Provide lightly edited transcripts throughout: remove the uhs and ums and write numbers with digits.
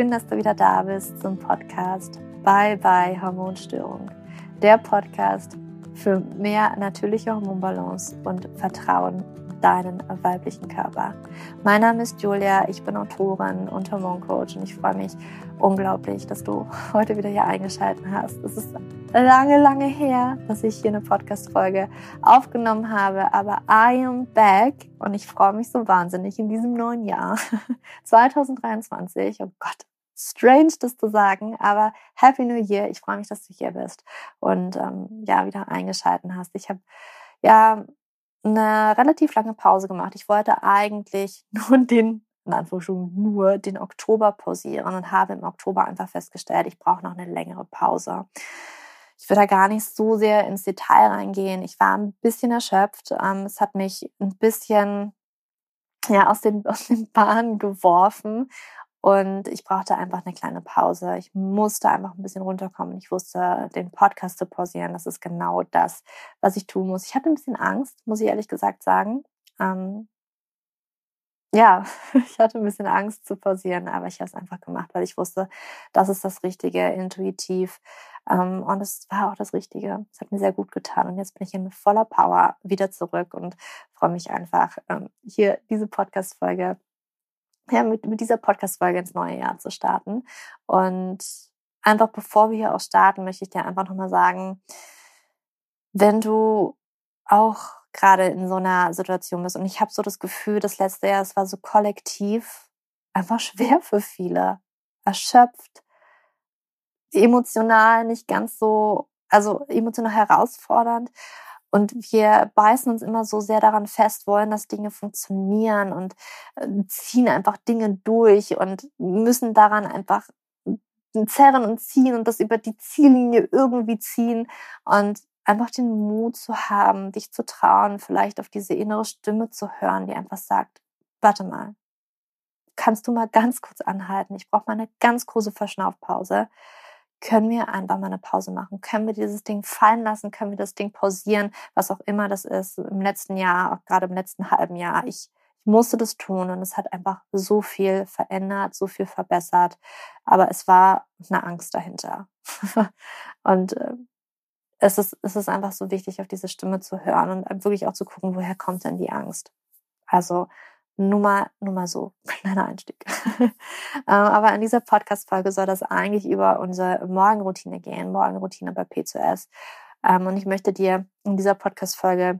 Schön, dass du wieder da bist zum Podcast Bye Bye Hormonstörung. Der Podcast für mehr natürliche Hormonbalance und Vertrauen in deinen weiblichen Körper. Mein Name ist Julia, ich bin Autorin und Hormoncoach und ich freue mich unglaublich, dass du heute wieder hier eingeschaltet hast. Es ist lange her, dass ich hier eine Podcast-Folge aufgenommen habe, aber I am back und ich freue mich so wahnsinnig in diesem neuen Jahr 2023. Oh Gott, strange das zu sagen, aber Happy New Year. Ich freue mich, dass du hier bist und wieder eingeschaltet hast. Ich habe eine relativ lange Pause gemacht. Ich wollte eigentlich nur den Oktober pausieren und habe im Oktober einfach festgestellt, ich brauche noch eine längere Pause. Ich will da gar nicht so sehr ins Detail reingehen. Ich war ein bisschen erschöpft. Es hat mich ein bisschen aus den Bahnen geworfen und ich brauchte einfach eine kleine Pause. Ich musste einfach ein bisschen runterkommen. Ich wusste, den Podcast zu pausieren, das ist genau das, was ich tun muss. Ich hatte ein bisschen Angst, muss ich ehrlich gesagt sagen. Ich hatte ein bisschen Angst zu pausieren, aber ich habe es einfach gemacht, weil ich wusste, das ist das Richtige, intuitiv. Und es war auch das Richtige. Es hat mir sehr gut getan. Und jetzt bin ich in voller Power wieder zurück und freue mich einfach, hier diese Podcast-Folge, mit dieser Podcast-Folge ins neue Jahr zu starten. Und einfach bevor wir hier auch starten, möchte ich dir einfach nochmal sagen, wenn du auch gerade in so einer Situation bist und ich habe so das Gefühl, das letzte Jahr, es war so kollektiv einfach schwer für viele, erschöpft, emotional nicht ganz so, also emotional herausfordernd und wir beißen uns immer so sehr daran fest, wollen, dass Dinge funktionieren und ziehen einfach Dinge durch und müssen daran einfach zerren und ziehen und das über die Ziellinie irgendwie ziehen und einfach den Mut zu haben, dich zu trauen, vielleicht auf diese innere Stimme zu hören, die einfach sagt, warte mal, kannst du mal ganz kurz anhalten? Ich brauche mal eine ganz große Verschnaufpause. Können wir einfach mal eine Pause machen? Können wir dieses Ding fallen lassen? Können wir das Ding pausieren? Was auch immer das ist. Im letzten Jahr, auch gerade im letzten halben Jahr, ich musste das tun und es hat einfach so viel verändert, so viel verbessert. Aber es war eine Angst dahinter. Und es ist einfach so wichtig, auf diese Stimme zu hören und wirklich auch zu gucken, woher kommt denn die Angst? Also nur mal so, kleiner Einstieg. Aber in dieser Podcast-Folge soll das eigentlich über unsere Morgenroutine gehen, Morgenroutine bei PCOS. Und ich möchte dir in dieser Podcast-Folge,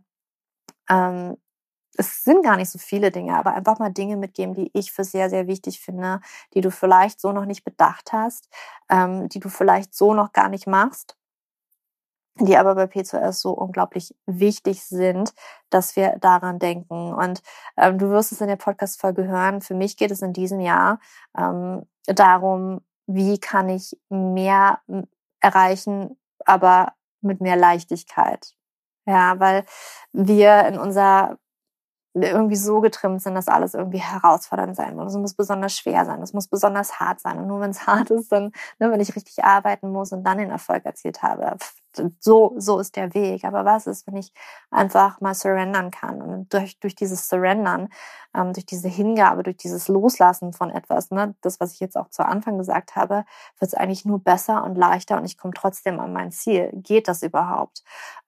es sind gar nicht so viele Dinge, aber einfach mal Dinge mitgeben, die ich für sehr, sehr wichtig finde, die du vielleicht so noch nicht bedacht hast, die du vielleicht so noch gar nicht machst, die aber bei PCOS so unglaublich wichtig sind, dass wir daran denken. Und du wirst es in der Podcast-Folge hören. Für mich geht es in diesem Jahr darum, wie kann ich mehr erreichen, aber mit mehr Leichtigkeit. Ja, weil wir in unser irgendwie so getrimmt sind, dass alles irgendwie herausfordernd sein muss. Es muss besonders schwer sein, es muss besonders hart sein. Und nur wenn es hart ist, dann, wenn ich richtig arbeiten muss und dann den Erfolg erzielt habe, so ist der Weg. Aber was ist, wenn ich einfach mal surrendern kann? Und durch dieses Surrendern, durch diese Hingabe, durch dieses Loslassen von etwas, das, was ich jetzt auch zu Anfang gesagt habe, wird es eigentlich nur besser und leichter und ich komme trotzdem an mein Ziel. Geht das überhaupt?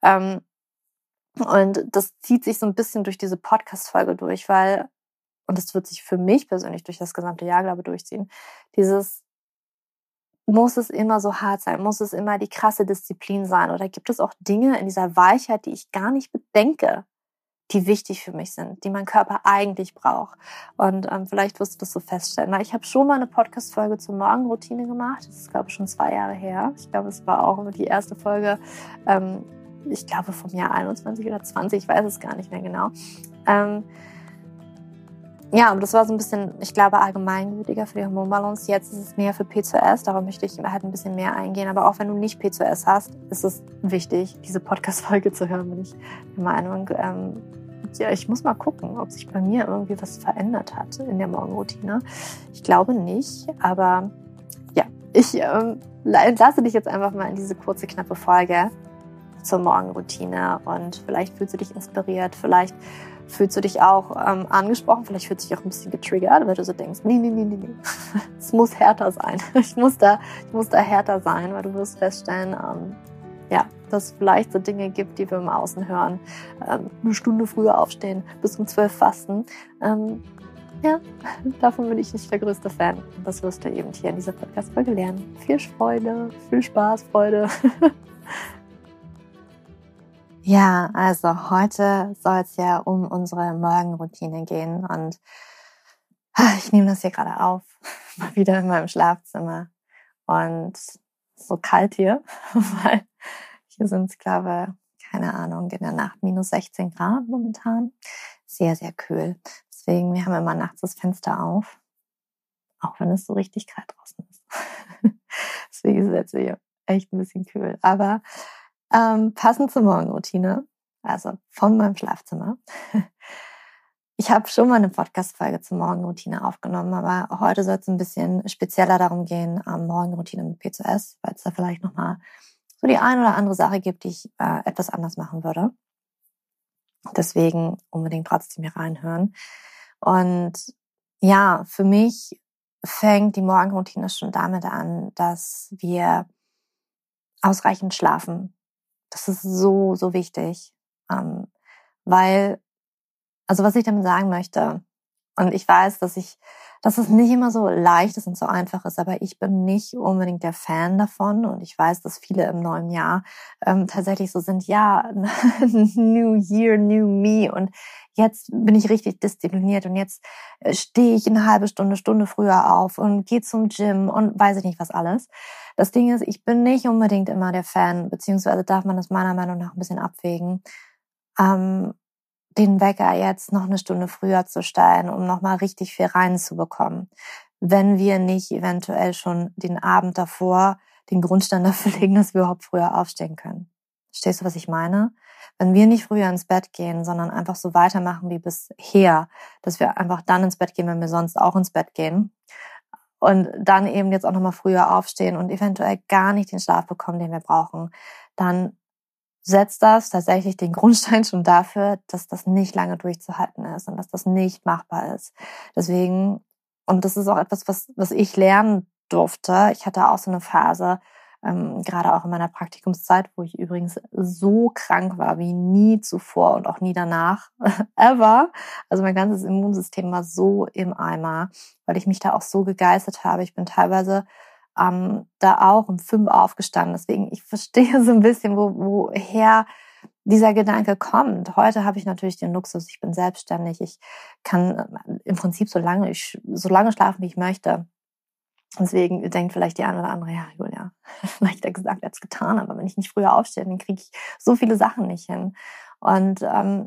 Und das zieht sich so ein bisschen durch diese Podcast-Folge durch, und das wird sich für mich persönlich durch das gesamte Jahr, glaube ich, durchziehen, muss es immer so hart sein? Muss es immer die krasse Disziplin sein? Oder gibt es auch Dinge in dieser Weichheit, die ich gar nicht bedenke, die wichtig für mich sind, die mein Körper eigentlich braucht? Und vielleicht wirst du das so feststellen. Weil ich habe schon mal eine Podcast-Folge zur Morgenroutine gemacht. Das ist, glaube ich, schon 2 Jahre her. Ich glaube, es war auch die erste Folge, ich glaube vom Jahr 21 oder 20, ich weiß es gar nicht mehr genau. Aber das war so ein bisschen, ich glaube, allgemeingültiger für die Hormonbalance. Jetzt ist es mehr für PCOS, darauf möchte ich halt ein bisschen mehr eingehen. Aber auch wenn du nicht PCOS hast, ist es wichtig, diese Podcast-Folge zu hören, bin ich der Meinung. Ich muss mal gucken, ob sich bei mir irgendwie was verändert hat in der Morgenroutine. Ich glaube nicht, aber ich entlasse dich jetzt einfach mal in diese kurze, knappe Folge. zur Morgenroutine und vielleicht fühlst du dich inspiriert, vielleicht fühlst du dich auch angesprochen, vielleicht fühlst du dich auch ein bisschen getriggert, weil du so denkst, nee. Es muss härter sein. Ich muss da härter sein, weil du wirst feststellen, dass es vielleicht so Dinge gibt, die wir im Außen hören. 1 Stunde früher aufstehen, bis um 12 fasten. Davon bin ich nicht der größte Fan. Das wirst du eben hier in dieser Podcast-Folge lernen. Viel Freude, viel Spaß, Freude. Ja, also heute soll es ja um unsere Morgenroutine gehen und ich nehme das hier gerade auf, mal wieder in meinem Schlafzimmer und so kalt hier, weil hier sind es, glaube ich, keine Ahnung, in der Nacht minus 16 Grad momentan. Sehr, sehr kühl. Deswegen, wir haben immer nachts das Fenster auf, auch wenn es so richtig kalt draußen ist. Deswegen ist es jetzt hier echt ein bisschen kühl. Aber passend zur Morgenroutine, also von meinem Schlafzimmer. Ich habe schon mal eine Podcast-Folge zur Morgenroutine aufgenommen, aber heute soll es ein bisschen spezieller darum gehen, Morgenroutine mit P2S, weil es da vielleicht nochmal so die eine oder andere Sache gibt, die ich etwas anders machen würde. Deswegen unbedingt trotzdem hier reinhören. Und ja, für mich fängt die Morgenroutine schon damit an, dass wir ausreichend schlafen. Das ist so, so wichtig, weil, also was ich damit sagen möchte, und ich weiß, dass es nicht immer so leicht ist und so einfach ist, aber ich bin nicht unbedingt der Fan davon und ich weiß, dass viele im neuen Jahr tatsächlich so sind, ja, New Year, New Me und jetzt bin ich richtig diszipliniert und jetzt stehe ich eine halbe Stunde früher auf und gehe zum Gym und weiß ich nicht was alles. Das Ding ist, ich bin nicht unbedingt immer der Fan, beziehungsweise darf man das meiner Meinung nach ein bisschen abwägen, den Wecker jetzt noch 1 Stunde früher zu stellen, um nochmal richtig viel reinzubekommen. Wenn wir nicht eventuell schon den Abend davor den Grundstein dafür legen, dass wir überhaupt früher aufstehen können. Verstehst du, was ich meine? Wenn wir nicht früher ins Bett gehen, sondern einfach so weitermachen wie bisher, dass wir einfach dann ins Bett gehen, wenn wir sonst auch ins Bett gehen und dann eben jetzt auch nochmal früher aufstehen und eventuell gar nicht den Schlaf bekommen, den wir brauchen, dann setzt das tatsächlich den Grundstein schon dafür, dass das nicht lange durchzuhalten ist und dass das nicht machbar ist. Deswegen, und das ist auch etwas, was ich lernen durfte. Ich hatte auch so eine Phase, gerade auch in meiner Praktikumszeit, wo ich übrigens so krank war wie nie zuvor und auch nie danach, ever. Also mein ganzes Immunsystem war so im Eimer, weil ich mich da auch so gegeistert habe. Ich bin teilweise da auch um 5 aufgestanden. Deswegen, ich verstehe so ein bisschen, woher dieser Gedanke kommt. Heute habe ich natürlich den Luxus, ich bin selbstständig. Ich kann im Prinzip so lange schlafen, wie ich möchte. Deswegen denkt vielleicht die eine oder andere, ja, Julia, leichter gesagt als getan. Aber wenn ich nicht früher aufstehe, dann kriege ich so viele Sachen nicht hin. Und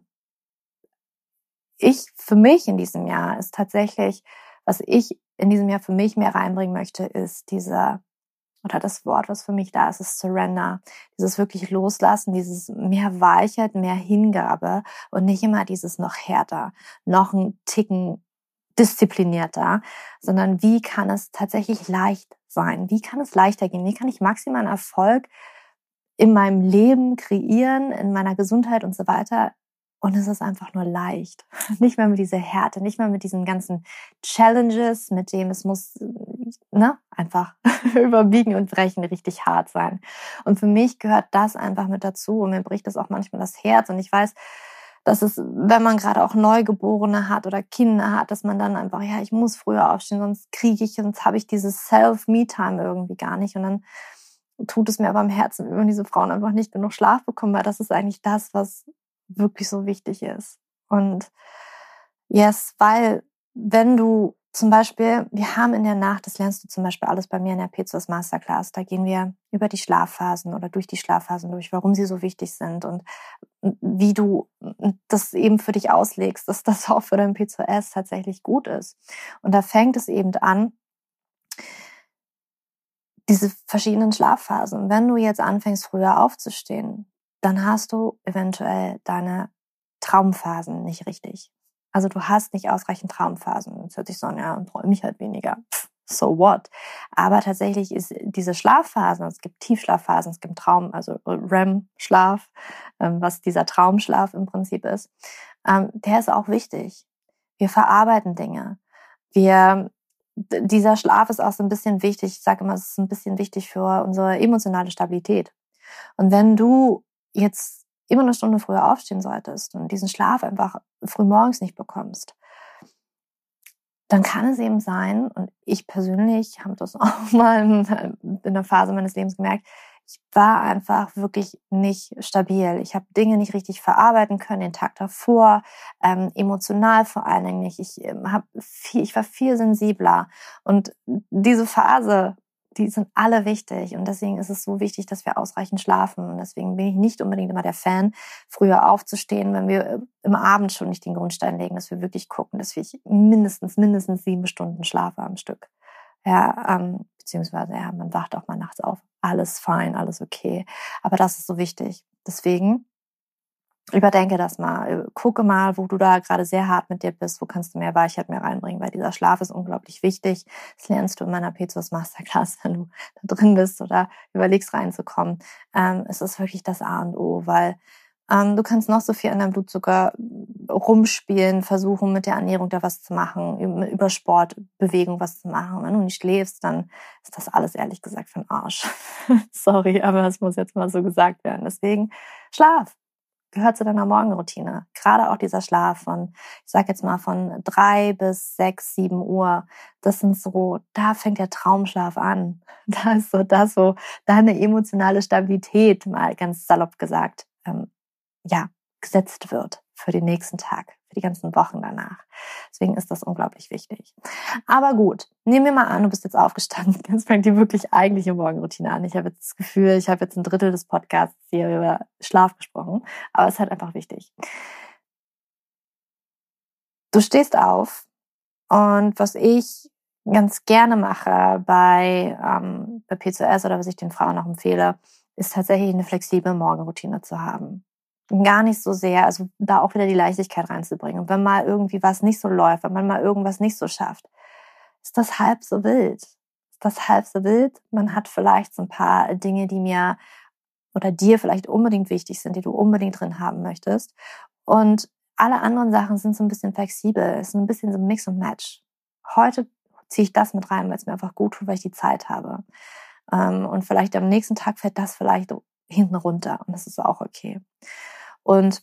für mich in diesem Jahr ist tatsächlich, was ich in diesem Jahr für mich mehr reinbringen möchte, ist das Wort, was für mich da ist Surrender. Dieses wirklich Loslassen, dieses mehr Weichheit, mehr Hingabe und nicht immer dieses noch härter, noch ein Ticken disziplinierter, sondern wie kann es tatsächlich leicht sein? Wie kann es leichter gehen? Wie kann ich maximalen Erfolg in meinem Leben kreieren, in meiner Gesundheit und so weiter? Und es ist einfach nur leicht. Nicht mehr mit dieser Härte, nicht mehr mit diesen ganzen Challenges, mit dem es muss, einfach überbiegen und brechen richtig hart sein. Und für mich gehört das einfach mit dazu. Und mir bricht das auch manchmal das Herz. Und ich weiß, dass es, wenn man gerade auch Neugeborene hat oder Kinder hat, dass man dann einfach, ja, ich muss früher aufstehen, sonst habe ich dieses Self-Me-Time irgendwie gar nicht. Und dann tut es mir aber am Herzen, wenn diese Frauen einfach nicht genug Schlaf bekommen, weil das ist eigentlich das, was wirklich so wichtig ist. Und yes, weil wenn du zum Beispiel, wir haben in der Nacht, das lernst du zum Beispiel alles bei mir in der P2S Masterclass, da gehen wir über die Schlafphasen oder durch die Schlafphasen durch, warum sie so wichtig sind und wie du das eben für dich auslegst, dass das auch für dein P2S tatsächlich gut ist. Und da fängt es eben an, diese verschiedenen Schlafphasen. Wenn du jetzt anfängst, früher aufzustehen, dann hast du eventuell deine Traumphasen nicht richtig. Also du hast nicht ausreichend Traumphasen. Das hört sich so an, ja, dann träume ich halt weniger. so what? Aber tatsächlich ist diese Schlafphasen, es gibt Tiefschlafphasen, es gibt also REM-Schlaf, was dieser Traumschlaf im Prinzip ist, der ist auch wichtig. Wir verarbeiten Dinge. Dieser Schlaf ist auch so ein bisschen wichtig, ich sage immer, es ist ein bisschen wichtig für unsere emotionale Stabilität. Und wenn du jetzt immer eine Stunde früher aufstehen solltest und diesen Schlaf einfach frühmorgens nicht bekommst, dann kann es eben sein, und ich persönlich habe das auch mal in einer Phase meines Lebens gemerkt, ich war einfach wirklich nicht stabil. Ich habe Dinge nicht richtig verarbeiten können, den Tag davor, emotional vor allen Dingen nicht. Ich war viel sensibler. Und diese Phase, die sind alle wichtig. Und deswegen ist es so wichtig, dass wir ausreichend schlafen. Und deswegen bin ich nicht unbedingt immer der Fan, früher aufzustehen, wenn wir im Abend schon nicht den Grundstein legen, dass wir wirklich gucken, dass wir mindestens 7 Stunden schlafen am Stück. Ja, beziehungsweise, ja, man wacht auch mal nachts auf. Alles fein, alles okay. Aber das ist so wichtig. Deswegen überdenke das mal. Gucke mal, wo du da gerade sehr hart mit dir bist. Wo kannst du mehr Weichheit mehr reinbringen? Weil dieser Schlaf ist unglaublich wichtig. Das lernst du in meiner PCOS Masterclass, wenn du da drin bist oder überlegst reinzukommen. Es ist wirklich das A und O, weil du kannst noch so viel an deinem Blutzucker rumspielen, versuchen mit der Ernährung da was zu machen, über Sport, Bewegung was zu machen. Wenn du nicht schläfst, dann ist das alles ehrlich gesagt für den Arsch. Sorry, aber das muss jetzt mal so gesagt werden. Deswegen Schlaf gehört zu deiner Morgenroutine. Gerade auch dieser Schlaf von, ich sag jetzt mal von 3 bis 6, 7 Uhr. Das sind so, da fängt der Traumschlaf an. Da ist so das, wo deine emotionale Stabilität, mal ganz salopp gesagt, gesetzt wird für den nächsten Tag, für die ganzen Wochen danach. Deswegen ist das unglaublich wichtig. Aber gut, nehmen wir mal an, du bist jetzt aufgestanden. Jetzt fängt die wirklich eigentliche Morgenroutine an. Ich habe jetzt das Gefühl, ich habe jetzt ein Drittel des Podcasts hier über Schlaf gesprochen. Aber es ist halt einfach wichtig. Du stehst auf und was ich ganz gerne mache bei PCOS oder was ich den Frauen auch empfehle, ist tatsächlich eine flexible Morgenroutine zu haben. Gar nicht so sehr, also da auch wieder die Leichtigkeit reinzubringen. Und wenn mal irgendwie was nicht so läuft, wenn man mal irgendwas nicht so schafft, ist das halb so wild. Ist das halb so wild? Man hat vielleicht so ein paar Dinge, die mir oder dir vielleicht unbedingt wichtig sind, die du unbedingt drin haben möchtest. Und alle anderen Sachen sind so ein bisschen flexibel. Es ist ein bisschen so Mix und Match. Heute ziehe ich das mit rein, weil es mir einfach gut tut, weil ich die Zeit habe. Und vielleicht am nächsten Tag fällt das vielleicht hinten runter. Und das ist auch okay. Und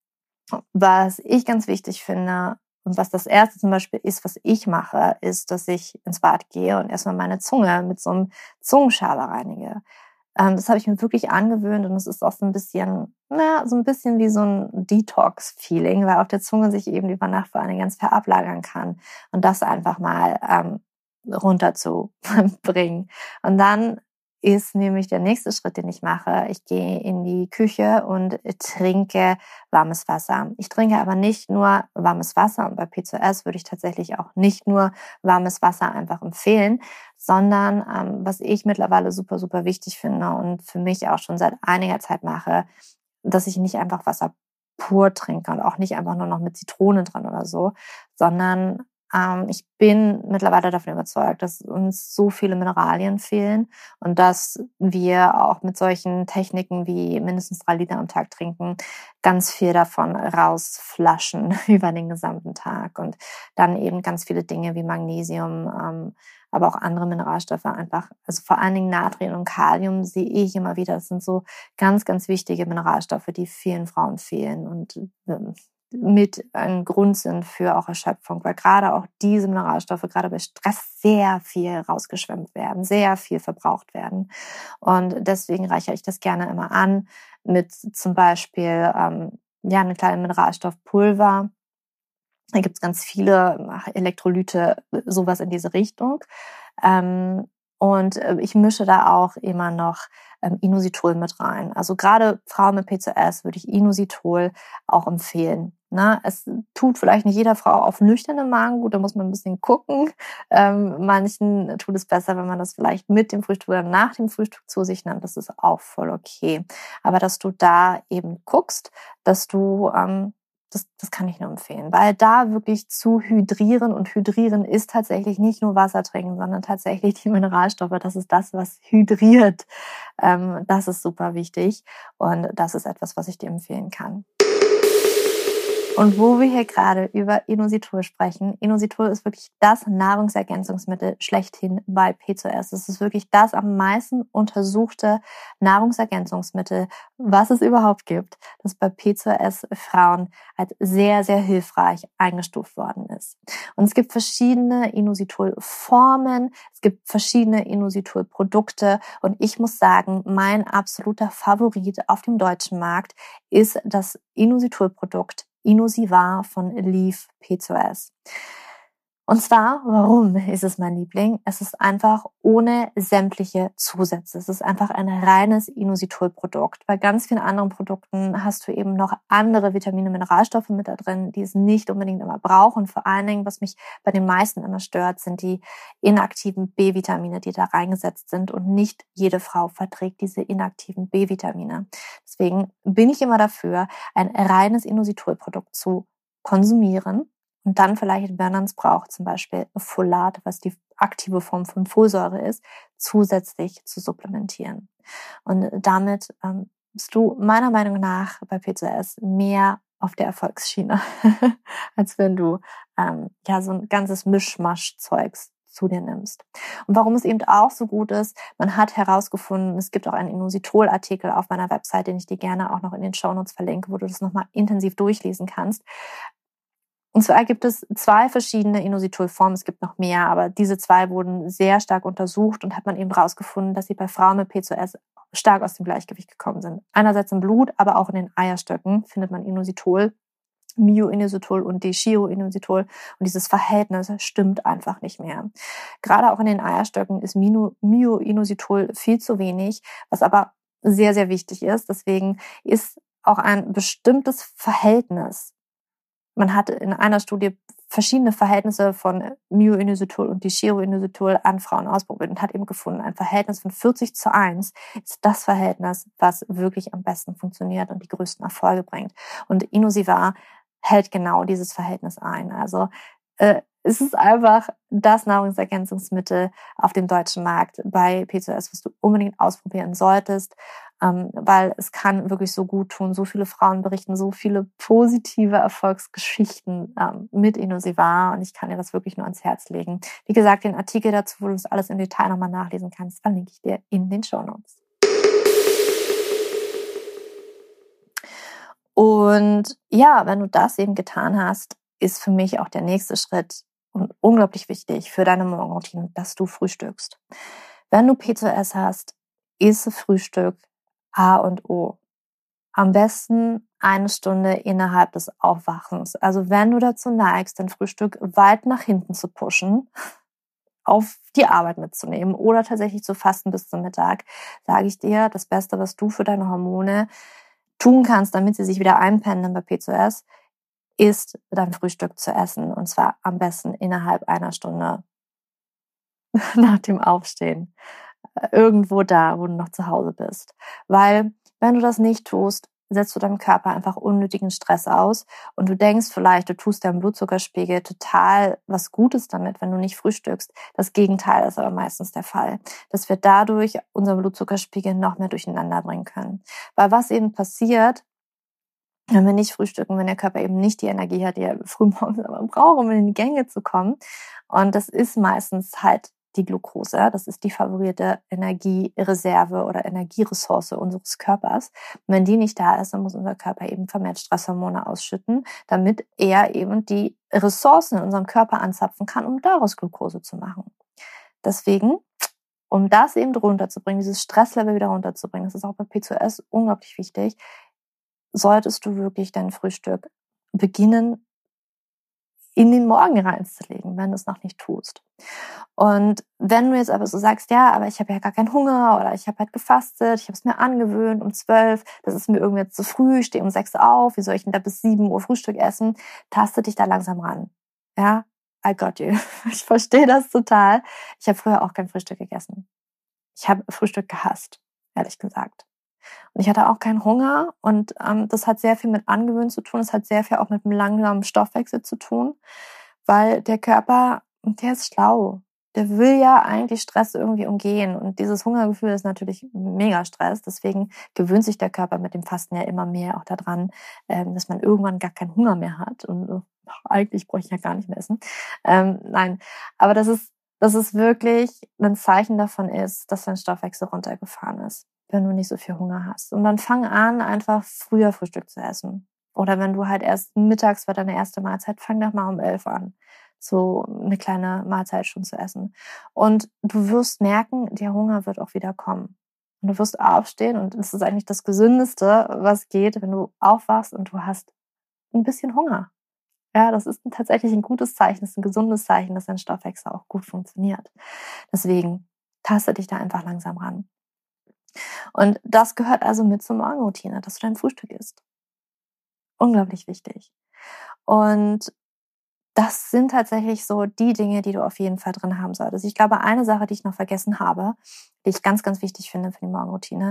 was ich ganz wichtig finde und was das Erste zum Beispiel ist, was ich mache, ist, dass ich ins Bad gehe und erstmal meine Zunge mit so einem Zungenschaber reinige. Das habe ich mir wirklich angewöhnt und es ist auch so ein bisschen wie so ein Detox-Feeling, weil auf der Zunge sich eben über Nacht vor allem ganz viel ablagern kann und das einfach mal runterzubringen. Und dann ist nämlich der nächste Schritt, den ich mache. Ich gehe in die Küche und trinke warmes Wasser. Ich trinke aber nicht nur warmes Wasser und bei PCOS würde ich tatsächlich auch nicht nur warmes Wasser einfach empfehlen, sondern was ich mittlerweile super, super wichtig finde und für mich auch schon seit einiger Zeit mache, dass ich nicht einfach Wasser pur trinke und auch nicht einfach nur noch mit Zitrone dran oder so, sondern ich bin mittlerweile davon überzeugt, dass uns so viele Mineralien fehlen und dass wir auch mit solchen Techniken wie mindestens 3 Liter am Tag trinken, ganz viel davon rausflaschen über den gesamten Tag und dann eben ganz viele Dinge wie Magnesium, aber auch andere Mineralstoffe einfach, also vor allen Dingen Natrium und Kalium sehe ich immer wieder. Das sind so ganz, ganz wichtige Mineralstoffe, die vielen Frauen fehlen und mit ein Grund sind für auch Erschöpfung, weil gerade auch diese Mineralstoffe gerade bei Stress sehr viel rausgeschwemmt werden, sehr viel verbraucht werden. Und deswegen reichere ich das gerne immer an mit zum Beispiel eine kleine Mineralstoffpulver. Da gibt's ganz viele Elektrolyte, sowas in diese Richtung. Und ich mische da auch immer noch Inositol mit rein. Also gerade Frauen mit PCOS würde ich Inositol auch empfehlen. Ne? Es tut vielleicht nicht jeder Frau auf nüchternen Magen gut, da muss man ein bisschen gucken. Manchen tut es besser, wenn man das vielleicht mit dem Frühstück oder nach dem Frühstück zu sich nimmt. Das ist auch voll okay. Aber dass du da eben guckst, dass du Das kann ich nur empfehlen, weil da wirklich zu hydrieren, und hydrieren ist tatsächlich nicht nur Wasser trinken, sondern tatsächlich die Mineralstoffe. Das ist das, was hydriert. Das ist super wichtig und das ist etwas, was ich dir empfehlen kann. Und wo wir hier gerade über Inositol sprechen, Inositol ist wirklich das Nahrungsergänzungsmittel schlechthin bei PCOS. Es ist wirklich das am meisten untersuchte Nahrungsergänzungsmittel, was es überhaupt gibt, das bei PCOS-Frauen als sehr, sehr hilfreich eingestuft worden ist. Und es gibt verschiedene Inositol-Formen, es gibt verschiedene Inositol-Produkte und ich muss sagen, mein absoluter Favorit auf dem deutschen Markt ist das Inositol-Produkt Inosivar von Leaf PCOS. Und zwar, warum ist es mein Liebling? Es ist einfach ohne sämtliche Zusätze. Es ist einfach ein reines Inositol-Produkt. Bei ganz vielen anderen Produkten hast du eben noch andere Vitamine, Mineralstoffe mit da drin, die es nicht unbedingt immer braucht. Und vor allen Dingen, was mich bei den meisten immer stört, sind die inaktiven B-Vitamine, die da reingesetzt sind. Und nicht jede Frau verträgt diese inaktiven B-Vitamine. Deswegen bin ich immer dafür, ein reines Inositol-Produkt zu konsumieren. Und dann vielleicht, wenn man es braucht, zum Beispiel Folat, was die aktive Form von Folsäure ist, zusätzlich zu supplementieren. Und damit bist du meiner Meinung nach bei PCOS mehr auf der Erfolgsschiene, als wenn du so ein ganzes Mischmasch-Zeugs zu dir nimmst. Und warum es eben auch so gut ist, man hat herausgefunden, es gibt auch einen Inositol-Artikel auf meiner Website, den ich dir gerne auch noch in den Shownotes verlinke, wo du das nochmal intensiv durchlesen kannst. Und zwar gibt es 2 verschiedene Inositol-Formen, es gibt noch mehr, aber diese 2 wurden sehr stark untersucht und hat man eben herausgefunden, dass sie bei Frauen mit PCOS stark aus dem Gleichgewicht gekommen sind. Einerseits im Blut, aber auch in den Eierstöcken findet man Inositol, Myo-Inositol und Deoxyrinositol, und dieses Verhältnis stimmt einfach nicht mehr. Gerade auch in den Eierstöcken ist Myo-Inositol viel zu wenig, was aber sehr, sehr wichtig ist. Deswegen ist auch ein bestimmtes Verhältnis. Man hat in einer Studie verschiedene Verhältnisse von Myo-Inositol und Deoxyrinositol an Frauen ausprobiert und hat eben gefunden, ein Verhältnis von 40:1 ist das Verhältnis, was wirklich am besten funktioniert und die größten Erfolge bringt. Und Inosivar hält genau dieses Verhältnis ein. Also es ist einfach das Nahrungsergänzungsmittel auf dem deutschen Markt bei PCOS, was du unbedingt ausprobieren solltest, weil es kann wirklich so gut tun. So viele Frauen berichten so viele positive Erfolgsgeschichten mit Inosivar und ich kann dir das wirklich nur ans Herz legen. Wie gesagt, den Artikel dazu, wo du das alles im Detail nochmal nachlesen kannst, verlinke ich dir in den Shownotes. Und ja, wenn du das eben getan hast, ist für mich auch der nächste Schritt und unglaublich wichtig für deine Morgenroutine, dass du frühstückst. Wenn du PCOS hast, ist Frühstück A und O. Am besten 1 Stunde innerhalb des Aufwachens. Also wenn du dazu neigst, dein Frühstück weit nach hinten zu pushen, auf die Arbeit mitzunehmen oder tatsächlich zu fasten bis zum Mittag, sage ich dir, das Beste, was du für deine Hormone tun kannst, damit sie sich wieder einpendeln bei PCOS, ist dein Frühstück zu essen. Und zwar am besten innerhalb 1 Stunde nach dem Aufstehen. Irgendwo da, wo du noch zu Hause bist. Weil, wenn du das nicht tust, setzt du deinem Körper einfach unnötigen Stress aus und du denkst vielleicht, du tust deinem Blutzuckerspiegel total was Gutes damit, wenn du nicht frühstückst. Das Gegenteil ist aber meistens der Fall, dass wir dadurch unseren Blutzuckerspiegel noch mehr durcheinander bringen können. Weil was eben passiert, wenn wir nicht frühstücken, wenn der Körper eben nicht die Energie hat, die er frühmorgens aber braucht, um in die Gänge zu kommen. Und das ist meistens halt die Glucose. Das ist die favorisierte Energiereserve oder Energieressource unseres Körpers. Und wenn die nicht da ist, dann muss unser Körper eben vermehrt Stresshormone ausschütten, damit er eben die Ressourcen in unserem Körper anzapfen kann, um daraus Glucose zu machen. Deswegen, um das eben runterzubringen, dieses Stresslevel wieder runterzubringen, das ist auch bei PCOS unglaublich wichtig, solltest du wirklich dein Frühstück beginnen, in den Morgen reinzulegen, wenn du es noch nicht tust. Und wenn du jetzt aber so sagst, ja, aber ich habe ja gar keinen Hunger oder ich habe halt gefastet, ich habe es mir angewöhnt um 12, das ist mir irgendwie jetzt zu früh, ich stehe um 6 auf, wie soll ich denn da bis 7 Uhr Frühstück essen? Taste dich da langsam ran. Ja, I got you. Ich verstehe das total. Ich habe früher auch kein Frühstück gegessen. Ich habe Frühstück gehasst, ehrlich gesagt. Und ich hatte auch keinen Hunger und das hat sehr viel mit Angewöhnen zu tun. Das hat sehr viel auch mit einem langsamen Stoffwechsel zu tun, weil der Körper, der ist schlau. Der will ja eigentlich Stress irgendwie umgehen. Und dieses Hungergefühl ist natürlich mega Stress. Deswegen gewöhnt sich der Körper mit dem Fasten ja immer mehr auch daran, dass man irgendwann gar keinen Hunger mehr hat. Und eigentlich bräuchte ich ja gar nicht mehr essen. Nein, aber das ist wirklich ein Zeichen davon ist, dass dein Stoffwechsel runtergefahren ist, wenn du nicht so viel Hunger hast. Und dann fang an, einfach früher Frühstück zu essen. Oder wenn du halt erst mittags war deine erste Mahlzeit, fang doch mal um 11 an, so eine kleine Mahlzeit schon zu essen. Und du wirst merken, der Hunger wird auch wieder kommen. Und du wirst aufstehen und das ist eigentlich das Gesündeste, was geht, wenn du aufwachst und du hast ein bisschen Hunger. Ja, das ist tatsächlich ein gutes Zeichen, das ist ein gesundes Zeichen, dass dein Stoffwechsel auch gut funktioniert. Deswegen taste dich da einfach langsam ran. Und das gehört also mit zur Morgenroutine, dass du dein Frühstück isst. Unglaublich wichtig. Und das sind tatsächlich so die Dinge, die du auf jeden Fall drin haben solltest. Ich glaube, eine Sache, die ich noch vergessen habe, die ich ganz, ganz wichtig finde für die Morgenroutine: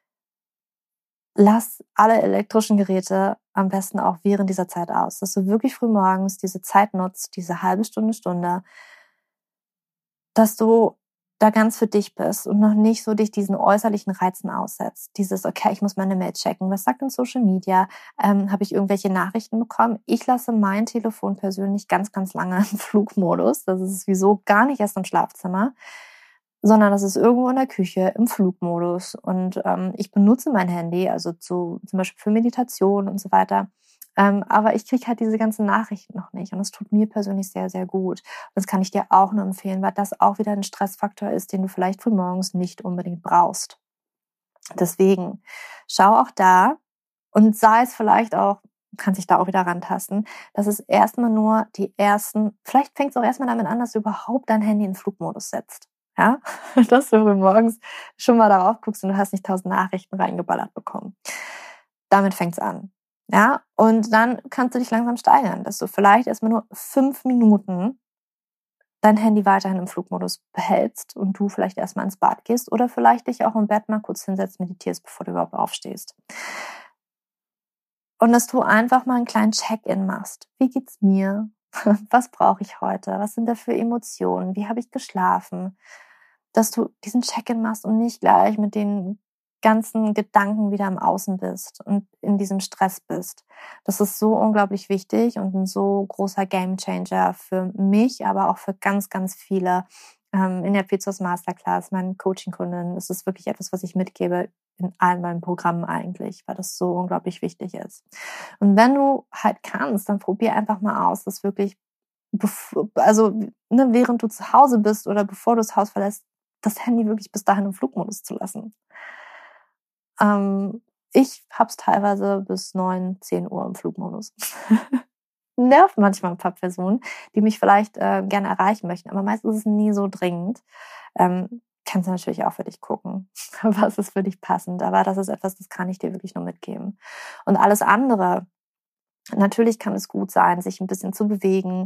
Lass alle elektrischen Geräte am besten auch während dieser Zeit aus, dass du wirklich früh morgens diese Zeit nutzt, diese halbe Stunde, dass du da ganz für dich bist und noch nicht so dich diesen äußerlichen Reizen aussetzt. Dieses, okay, ich muss meine Mail checken. Was sagt denn Social Media? Habe ich irgendwelche Nachrichten bekommen? Ich lasse mein Telefon persönlich ganz, ganz lange im Flugmodus. Das ist sowieso gar nicht erst im Schlafzimmer, sondern das ist irgendwo in der Küche im Flugmodus. Und ich benutze mein Handy, also zum Beispiel für Meditation und so weiter. Aber ich kriege halt diese ganzen Nachrichten noch nicht. Und das tut mir persönlich sehr, sehr gut. Und das kann ich dir auch nur empfehlen, weil das auch wieder ein Stressfaktor ist, den du vielleicht frühmorgens nicht unbedingt brauchst. Deswegen schau auch da und sei es vielleicht auch, kannst dich da auch wieder rantasten, dass es erstmal nur vielleicht fängt es auch erstmal damit an, dass du überhaupt dein Handy in Flugmodus setzt. Ja, dass du frühmorgens schon mal darauf guckst und du hast nicht 1000 Nachrichten reingeballert bekommen. Damit fängt's an. Ja, und dann kannst du dich langsam steigern, dass du vielleicht erstmal nur 5 Minuten dein Handy weiterhin im Flugmodus behältst und du vielleicht erstmal ins Bad gehst oder vielleicht dich auch im Bett mal kurz hinsetzt, meditierst, bevor du überhaupt aufstehst. Und dass du einfach mal einen kleinen Check-in machst. Wie geht's mir? Was brauche ich heute? Was sind da für Emotionen? Wie habe ich geschlafen? Dass du diesen Check-in machst und nicht gleich mit den ganzen Gedanken wieder im Außen bist und in diesem Stress bist. Das ist so unglaublich wichtig und ein so großer Gamechanger für mich, aber auch für ganz, ganz viele. In der Pizos Masterclass, meinen Coaching-Kunden, ist es wirklich etwas, was ich mitgebe in allen meinen Programmen eigentlich, weil das so unglaublich wichtig ist. Und wenn du halt kannst, dann probier einfach mal aus, das wirklich, während du zu Hause bist oder bevor du das Haus verlässt, das Handy wirklich bis dahin im Flugmodus zu lassen. Ich hab's teilweise bis 9, 10 Uhr im Flugmodus. Nervt manchmal ein paar Personen, die mich vielleicht gerne erreichen möchten, aber meistens ist es nie so dringend. Kannst du natürlich auch für dich gucken, was ist für dich passend, aber das ist etwas, das kann ich dir wirklich nur mitgeben. Und alles andere, natürlich kann es gut sein, sich ein bisschen zu bewegen,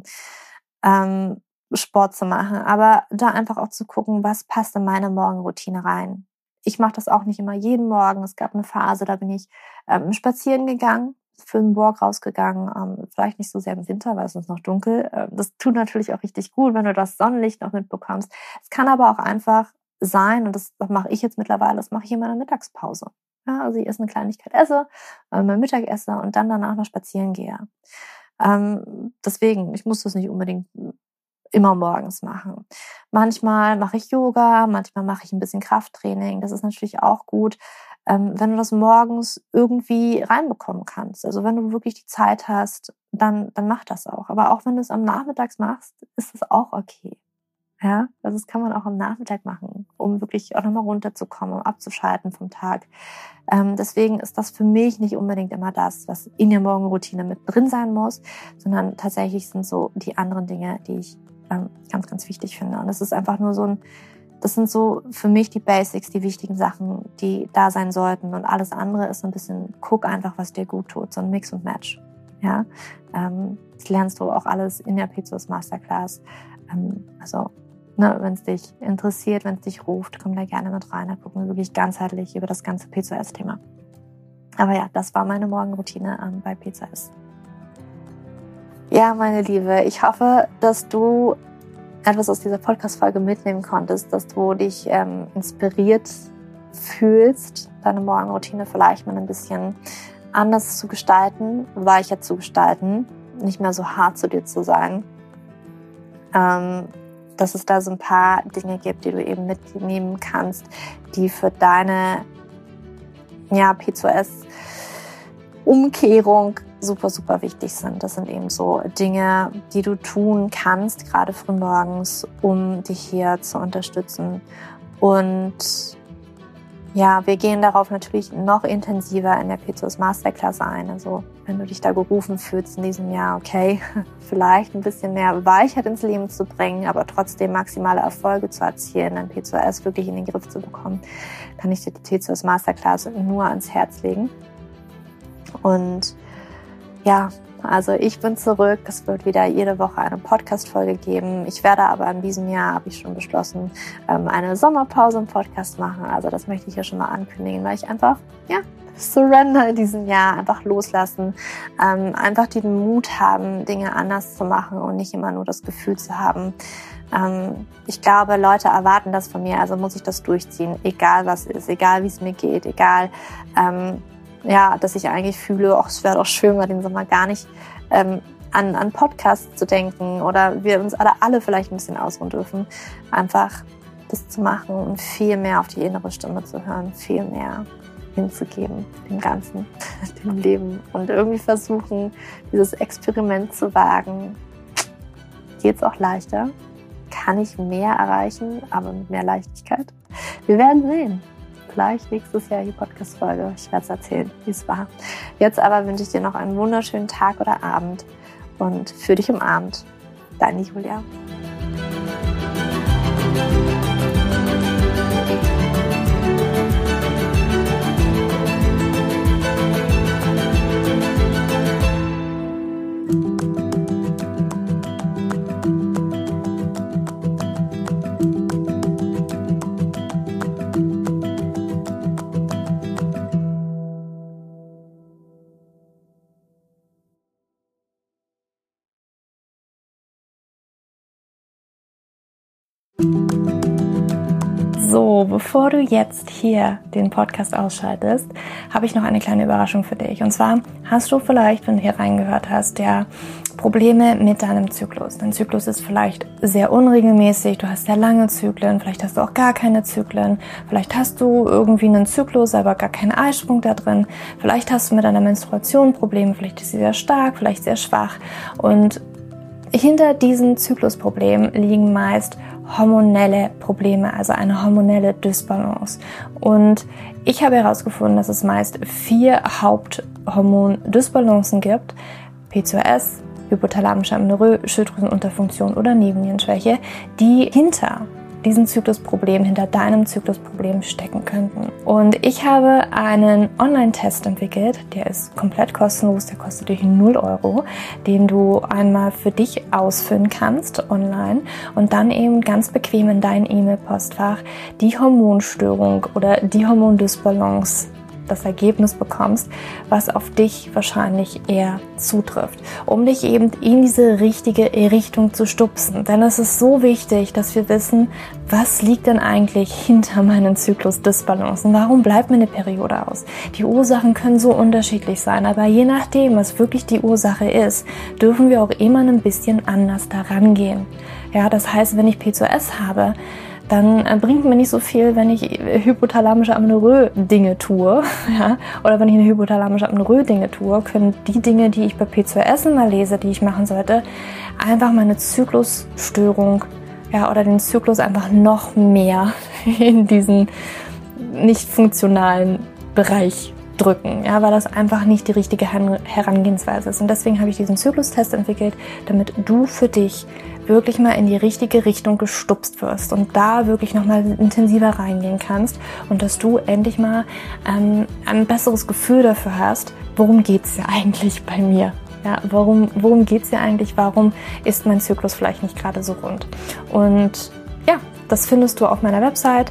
Sport zu machen, aber da einfach auch zu gucken, was passt in meine Morgenroutine rein. Ich mache das auch nicht immer jeden Morgen. Es gab eine Phase, da bin ich spazieren gegangen, für einen Walk rausgegangen, vielleicht nicht so sehr im Winter, weil es ist noch dunkel. Das tut natürlich auch richtig gut, wenn du das Sonnenlicht noch mitbekommst. Es kann aber auch einfach sein, und das mache ich jetzt mittlerweile, das mache ich in meiner Mittagspause. Ja, also ich esse eine Kleinigkeit, mein Mittag esse und dann danach noch spazieren gehe. Deswegen, ich muss das nicht unbedingt immer morgens machen. Manchmal mache ich Yoga, manchmal mache ich ein bisschen Krafttraining. Das ist natürlich auch gut, wenn du das morgens irgendwie reinbekommen kannst. Also wenn du wirklich die Zeit hast, dann mach das auch. Aber auch wenn du es am Nachmittags machst, ist es auch okay. Ja, also das kann man auch am Nachmittag machen, um wirklich auch nochmal runterzukommen, um abzuschalten vom Tag. Deswegen ist das für mich nicht unbedingt immer das, was in der Morgenroutine mit drin sein muss, sondern tatsächlich sind so die anderen Dinge, die ich ganz, ganz wichtig finde. Und das ist einfach nur das sind so für mich die Basics, die wichtigen Sachen, die da sein sollten. Und alles andere ist so ein bisschen, guck einfach, was dir gut tut, so ein Mix und Match. Ja, das lernst du auch alles in der Pizos Masterclass. Also wenn es dich interessiert, wenn es dich ruft, komm da gerne mit rein. Da gucken wir wirklich ganzheitlich über das ganze PCOS-Thema. Aber ja, das war meine Morgenroutine bei PCOS. Ja, meine Liebe, ich hoffe, dass du etwas aus dieser Podcast-Folge mitnehmen konntest, dass du dich inspiriert fühlst, deine Morgenroutine vielleicht mal ein bisschen anders zu gestalten, weicher zu gestalten, nicht mehr so hart zu dir zu sein. Dass es da so ein paar Dinge gibt, die du eben mitnehmen kannst, die für deine PCOS-Umkehrung super, super wichtig sind. Das sind eben so Dinge, die du tun kannst, gerade frühmorgens, um dich hier zu unterstützen. Und ja, wir gehen darauf natürlich noch intensiver in der PCOS Masterclass ein. Also wenn du dich da gerufen fühlst in diesem Jahr, okay, vielleicht ein bisschen mehr Weichheit ins Leben zu bringen, aber trotzdem maximale Erfolge zu erzielen, dein PCOS wirklich in den Griff zu bekommen, kann ich dir die PCOS Masterclass nur ans Herz legen. Und ja, also ich bin zurück. Es wird wieder jede Woche eine Podcast-Folge geben. Ich werde aber in diesem Jahr, habe ich schon beschlossen, eine Sommerpause im Podcast machen. Also das möchte ich ja schon mal ankündigen, weil ich einfach, surrender in diesem Jahr, einfach loslassen, einfach den Mut haben, Dinge anders zu machen und nicht immer nur das Gefühl zu haben, ich glaube, Leute erwarten das von mir, also muss ich das durchziehen, egal was ist, egal wie es mir geht, egal, dass ich eigentlich fühle, es wäre doch schön, mal den Sommer gar nicht an Podcasts zu denken oder wir uns alle vielleicht ein bisschen ausruhen dürfen, einfach das zu machen und viel mehr auf die innere Stimme zu hören, viel mehr hinzugeben, dem Ganzen, dem Leben und irgendwie versuchen, dieses Experiment zu wagen. Geht's auch leichter? Kann ich mehr erreichen, aber mit mehr Leichtigkeit? Wir werden sehen. Vielleicht nächstes Jahr die Podcast-Folge. Ich werde es erzählen, wie es war. Jetzt aber wünsche ich dir noch einen wunderschönen Tag oder Abend und für dich umarmt. Deine Julia. So, bevor du jetzt hier den Podcast ausschaltest, habe ich noch eine kleine Überraschung für dich. Und zwar hast du vielleicht, wenn du hier reingehört hast, Probleme mit deinem Zyklus. Dein Zyklus ist vielleicht sehr unregelmäßig, du hast sehr lange Zyklen, vielleicht hast du auch gar keine Zyklen, vielleicht hast du irgendwie einen Zyklus, aber gar keinen Eisprung da drin, vielleicht hast du mit deiner Menstruation Probleme, vielleicht ist sie sehr stark, vielleicht sehr schwach. Und hinter diesen Zyklusproblemen liegen meist hormonelle Probleme, also eine hormonelle Dysbalance. Und ich habe herausgefunden, dass es meist 4 Haupthormon-Dysbalancen gibt: PCOS, hypothalamische Amenorrhoe, Schilddrüsenunterfunktion oder Nebennierenschwäche, die hinter diesen Zyklusproblemen, hinter deinem Zyklusproblem stecken könnten. Und ich habe einen Online-Test entwickelt, der ist komplett kostenlos, der kostet dich 0 €, den du einmal für dich ausfüllen kannst online und dann eben ganz bequem in dein E-Mail-Postfach die Hormonstörung oder die Hormondysbalance, das Ergebnis bekommst, was auf dich wahrscheinlich eher zutrifft, um dich eben in diese richtige Richtung zu stupsen. Denn es ist so wichtig, dass wir wissen, was liegt denn eigentlich hinter meinen Zyklus-Dysbalancen? Warum bleibt mir eine Periode aus? Die Ursachen können so unterschiedlich sein, aber je nachdem, was wirklich die Ursache ist, dürfen wir auch immer ein bisschen anders daran gehen. Ja, das heißt, wenn ich PCOS habe, dann bringt mir nicht so viel, wenn ich hypothalamische Amenorrhoe Dinge tue, ja, oder wenn ich eine hypothalamische Amenorrhoe Dinge tue, können die Dinge, die ich bei PCOS immer lese, die ich machen sollte, einfach meine Zyklusstörung, ja, oder den Zyklus einfach noch mehr in diesen nicht funktionalen Bereich drücken, ja, weil das einfach nicht die richtige Herangehensweise ist. Und deswegen habe ich diesen Zyklustest entwickelt, damit du für dich wirklich mal in die richtige Richtung gestupst wirst und da wirklich nochmal intensiver reingehen kannst und dass du endlich mal ein besseres Gefühl dafür hast, worum geht's ja eigentlich bei mir? Ja, worum geht's ja eigentlich? Warum ist mein Zyklus vielleicht nicht gerade so rund? Und ja, das findest du auf meiner Website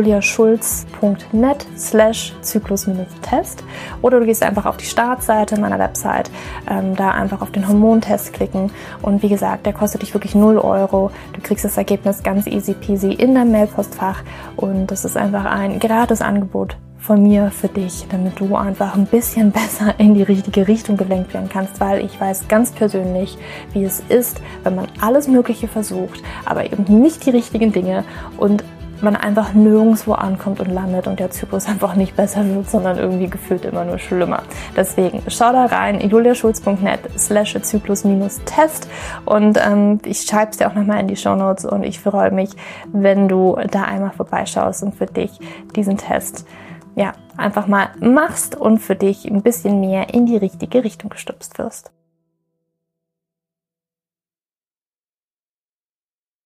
juliaschulz.net/Zyklus-Test oder du gehst einfach auf die Startseite meiner Website, da einfach auf den Hormontest klicken und wie gesagt, der kostet dich wirklich 0 Euro. Du kriegst das Ergebnis ganz easy peasy in deinem Mailpostfach und das ist einfach ein gratis Angebot von mir für dich, damit du einfach ein bisschen besser in die richtige Richtung gelenkt werden kannst, weil ich weiß ganz persönlich, wie es ist, wenn man alles Mögliche versucht, aber eben nicht die richtigen Dinge und man einfach nirgendwo ankommt und landet und der Zyklus einfach nicht besser wird, sondern irgendwie gefühlt immer nur schlimmer. Deswegen schau da rein, juliaschulz.net/Zyklus-Test und ich schreibe es dir auch nochmal in die Shownotes und ich freue mich, wenn du da einmal vorbeischaust und für dich diesen Test einfach mal machst und für dich ein bisschen mehr in die richtige Richtung gestupst wirst.